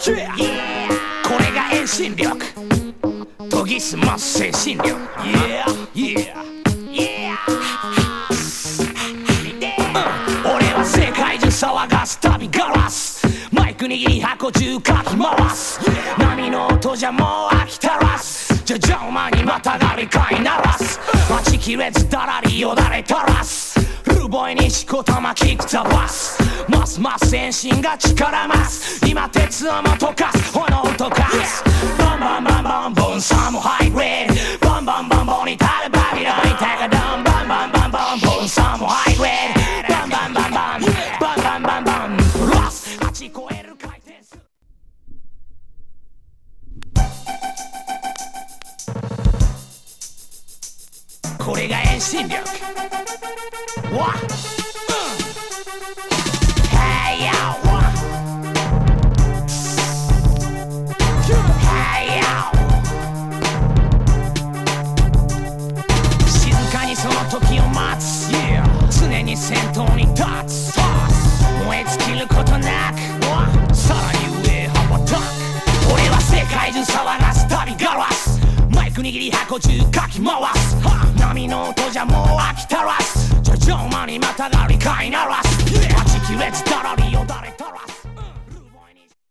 Yeah これが遠心力研ぎ澄ます精神力 Yeah Yeah Yeah 俺は世界中騒がす旅ガラスマイク握り箱中かき回す波の音じゃもう飽きたらすじゃじゃ馬にまたがりかい鳴らす待ちきれずだらりよだれ垂らすフルボイにしこたまキック飛ばすますます遠心が力増す今鉄をも溶かす炎溶かすバンバンバンバンボンサムハイグレードバンバンバンボンにタルバビロンテカドンバンバンバンバンボンサムハイグレードバンバンバンバンバンバンバンバンプラス8超える回転数これが遠心力わっHey yo Hey yo 静かにその時を待つ、yeah、常に先頭に立つ燃え尽きることなくさらに上へ羽ばたく俺は世界中騒がす旅ガラスマイク握り箱中かき回す波の音じゃもう飽きたらすじゃじゃ馬にまたがりかい鳴らす待ちきれずだらりよだれ垂らす